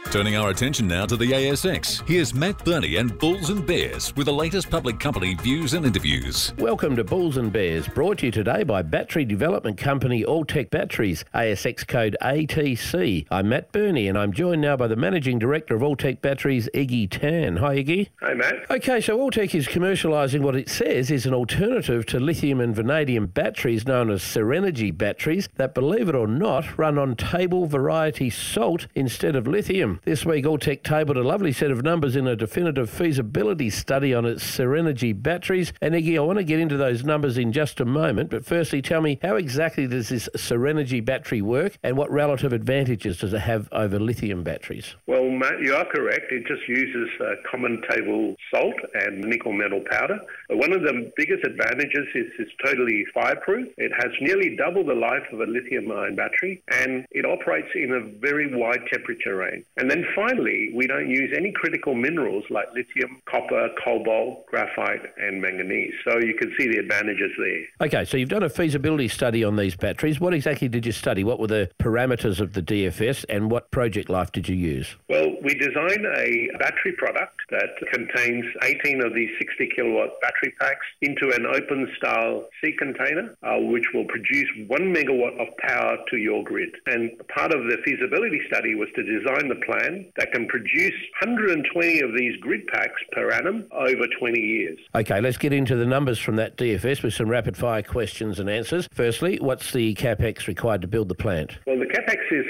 Turning our attention now to the ASX, here's Matt Burney and Bulls and Bears with the latest public company views and interviews. Welcome to Bulls and Bears, brought to you today by battery development company Alltech Batteries, ASX code ATC. I'm Matt Burney and I'm joined now by the Managing Director of Alltech Batteries, Iggy Tan. Hi Iggy. Hi Matt. Okay, so Alltech is commercialising what it says is an alternative to lithium and vanadium batteries known as Serenergy batteries that, believe it or not, run on table variety salt instead of lithium. This week, Alltech tabled a lovely set of numbers in a definitive feasibility study on its Serenergy batteries. And Iggy, I want to get into those numbers in just a moment, but firstly, tell me, how exactly does this Serenergy battery work and what relative advantages does it have over lithium batteries? Well, Matt, you are correct. It just uses common table salt and nickel metal powder. But one of the biggest advantages is it's totally fireproof. It has nearly double the life of a lithium-ion battery, and it operates in a very wide temperature range. And then finally, we don't use any critical minerals like lithium, copper, cobalt, graphite, and manganese. So you can see the advantages there. Okay, so you've done a feasibility study on these batteries. What exactly did you study? What were the parameters of the DFS and what project life did you use? Well, we designed a battery product that contains 18 of these 60 kilowatt battery packs into an open style sea container, which will produce 1 megawatt of power to your grid. And part of the feasibility study was to design the plan that can produce 120 of these grid packs per annum over 20 years. Okay, let's get into the numbers from that DFS with some rapid fire questions and answers. Firstly, what's the capex required to build the plant? Well, the capex is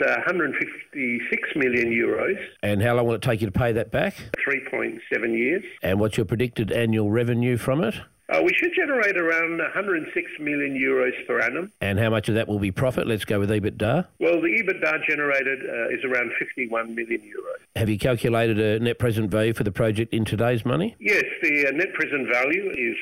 156 million euros. And how long will it take you to pay that back? 3.7 years. And what's your predicted annual revenue from it? We should generate around 106 million euros per annum. And how much of that will be profit? Let's go with EBITDA. Well, the EBITDA generated is around 51 million euros. Have you calculated a net present value for the project in today's money? Yes, the net present value is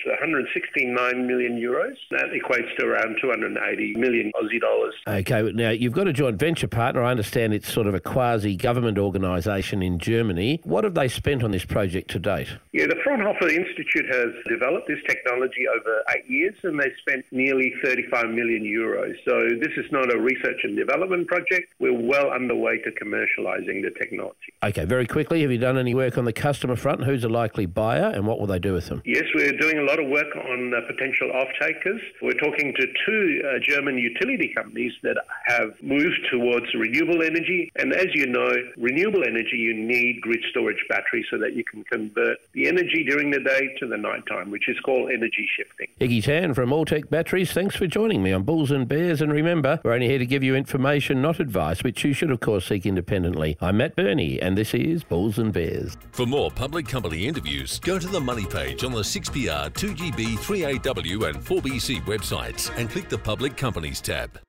169 million euros. That equates to around 280 million Aussie dollars. Okay, now you've got a joint venture partner. I understand it's sort of a quasi-government organisation in Germany. What have they spent on this project to date? Yeah, the Fraunhofer Institute has developed this technology over 8 years and they spent nearly 35 million euros. So this is not a research and development project. We're well underway to commercialising the technology. Okay, very quickly, have you done any work on the customer front? Who's a likely buyer and what will they do with them? Yes, we're doing a lot of work on potential off-takers. We're talking to two German utility companies that have moved towards renewable energy. And as you know, renewable energy, you need grid storage batteries so that you can convert the energy during the day to the nighttime, which is called energy shifting. Iggy Tan from Alltech Batteries, thanks for joining me on Bulls and Bears. And remember, we're only here to give you information, not advice, which you should, of course, seek independently. I'm Matt Burney, and this is Bulls and Bears. For more public company interviews, go to the Money page on the 6PR, 2GB, 3AW and 4BC websites and click the Public Companies tab.